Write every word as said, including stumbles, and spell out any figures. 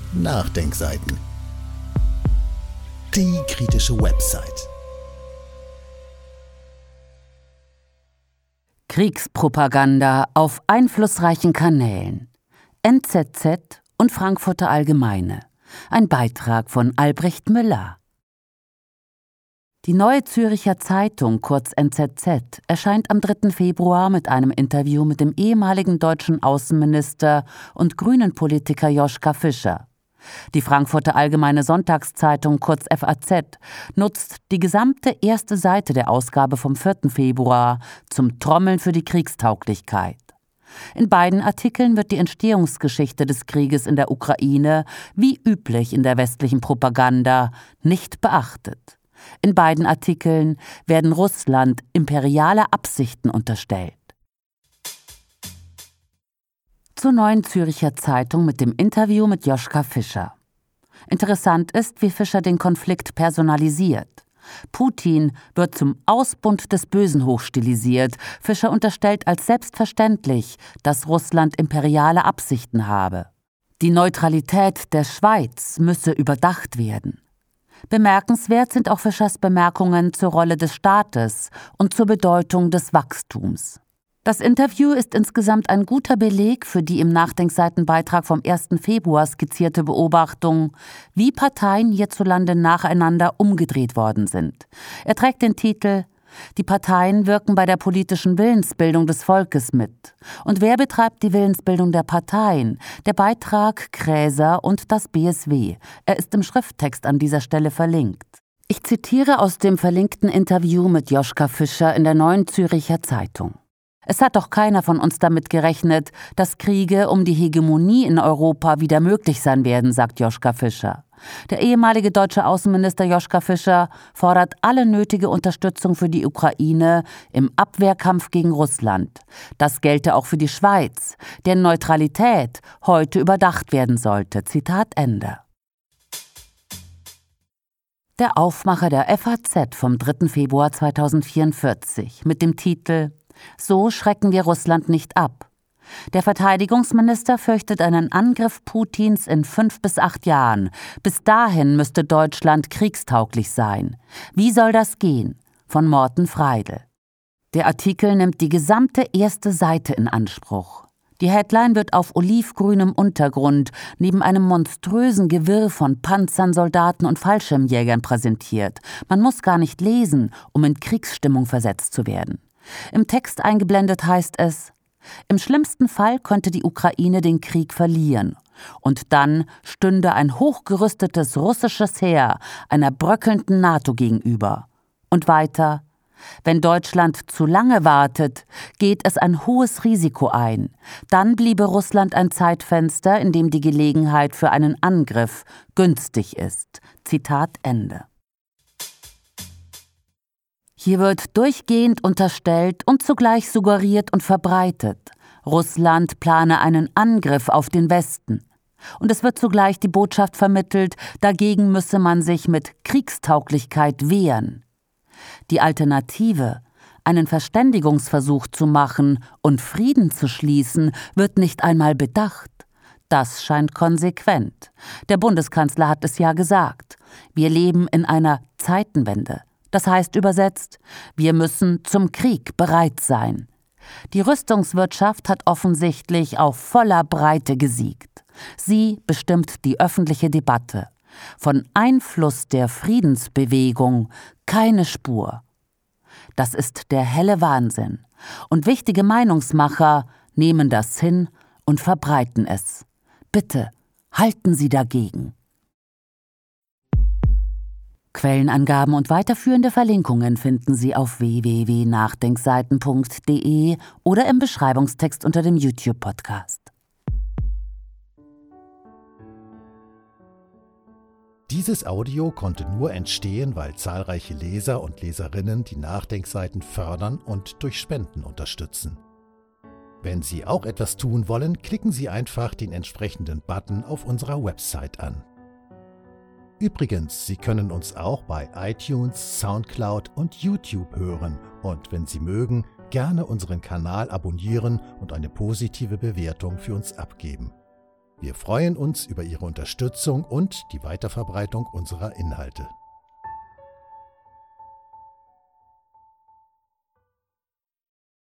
Nachdenkseiten. Die kritische Website. Kriegspropaganda auf einflussreichen Kanälen. N Z Z und Frankfurter Allgemeine. Ein Beitrag von Albrecht Müller. Die Neue Zürcher Zeitung, kurz N Z Z, erscheint am dritten Februar mit einem Interview mit dem ehemaligen deutschen Außenminister und Grünen-Politiker Joschka Fischer. Die Frankfurter Allgemeine Sonntagszeitung, kurz F A Z, nutzt die gesamte erste Seite der Ausgabe vom vierten Februar zum Trommeln für die Kriegstauglichkeit. In beiden Artikeln wird die Entstehungsgeschichte des Krieges in der Ukraine, wie üblich in der westlichen Propaganda, nicht beachtet. In beiden Artikeln werden Russland imperiale Absichten unterstellt. Zur Neuen Zürcher Zeitung mit dem Interview mit Joschka Fischer. Interessant ist, wie Fischer den Konflikt personalisiert. Putin wird zum Ausbund des Bösen hochstilisiert. Fischer unterstellt als selbstverständlich, dass Russland imperiale Absichten habe. Die Neutralität der Schweiz müsse überdacht werden. Bemerkenswert sind auch Fischers Bemerkungen zur Rolle des Staates und zur Bedeutung des Wachstums. Das Interview ist insgesamt ein guter Beleg für die im Nachdenkseitenbeitrag vom ersten Februar skizzierte Beobachtung, wie Parteien hierzulande nacheinander umgedreht worden sind. Er trägt den Titel »Die Parteien wirken bei der politischen Willensbildung des Volkes mit«. Und wer betreibt die Willensbildung der Parteien? Der Beitrag Kräser und das B S W. Er ist im Schrifttext an dieser Stelle verlinkt. Ich zitiere aus dem verlinkten Interview mit Joschka Fischer in der Neuen Zürcher Zeitung. Es hat doch keiner von uns damit gerechnet, dass Kriege um die Hegemonie in Europa wieder möglich sein werden, sagt Joschka Fischer. Der ehemalige deutsche Außenminister Joschka Fischer fordert alle nötige Unterstützung für die Ukraine im Abwehrkampf gegen Russland. Das gelte auch für die Schweiz, deren Neutralität heute überdacht werden sollte. Zitat Ende. Der Aufmacher der F A Z vom dritten Februar zweitausendvierundvierzig mit dem Titel »So schrecken wir Russland nicht ab«. Der Verteidigungsminister fürchtet einen Angriff Putins in fünf bis acht Jahren. Bis dahin müsste Deutschland kriegstauglich sein. Wie soll das gehen? Von Morten Freidl. Der Artikel nimmt die gesamte erste Seite in Anspruch. Die Headline wird auf olivgrünem Untergrund neben einem monströsen Gewirr von Panzern, Soldaten und Fallschirmjägern präsentiert. Man muss gar nicht lesen, um in Kriegsstimmung versetzt zu werden. Im Text eingeblendet heißt es, im schlimmsten Fall könnte die Ukraine den Krieg verlieren. Und dann stünde ein hochgerüstetes russisches Heer einer bröckelnden NATO gegenüber. Und weiter, wenn Deutschland zu lange wartet, geht es ein hohes Risiko ein. Dann bliebe Russland ein Zeitfenster, in dem die Gelegenheit für einen Angriff günstig ist. Zitat Ende. Hier wird durchgehend unterstellt und zugleich suggeriert und verbreitet, Russland plane einen Angriff auf den Westen. Und es wird zugleich die Botschaft vermittelt, dagegen müsse man sich mit Kriegstauglichkeit wehren. Die Alternative, einen Verständigungsversuch zu machen und Frieden zu schließen, wird nicht einmal bedacht. Das scheint konsequent. Der Bundeskanzler hat es ja gesagt. Wir leben in einer Zeitenwende. Das heißt übersetzt, wir müssen zum Krieg bereit sein. Die Rüstungswirtschaft hat offensichtlich auf voller Breite gesiegt. Sie bestimmt die öffentliche Debatte. Von Einfluss der Friedensbewegung keine Spur. Das ist der helle Wahnsinn. Und wichtige Meinungsmacher nehmen das hin und verbreiten es. Bitte, halten Sie dagegen. Quellenangaben und weiterführende Verlinkungen finden Sie auf w w w punkt nachdenkseiten punkt d e oder im Beschreibungstext unter dem YouTube-Podcast. Dieses Audio konnte nur entstehen, weil zahlreiche Leser und Leserinnen die Nachdenkseiten fördern und durch Spenden unterstützen. Wenn Sie auch etwas tun wollen, klicken Sie einfach den entsprechenden Button auf unserer Website an. Übrigens, Sie können uns auch bei iTunes, Soundcloud und YouTube hören und wenn Sie mögen, gerne unseren Kanal abonnieren und eine positive Bewertung für uns abgeben. Wir freuen uns über Ihre Unterstützung und die Weiterverbreitung unserer Inhalte.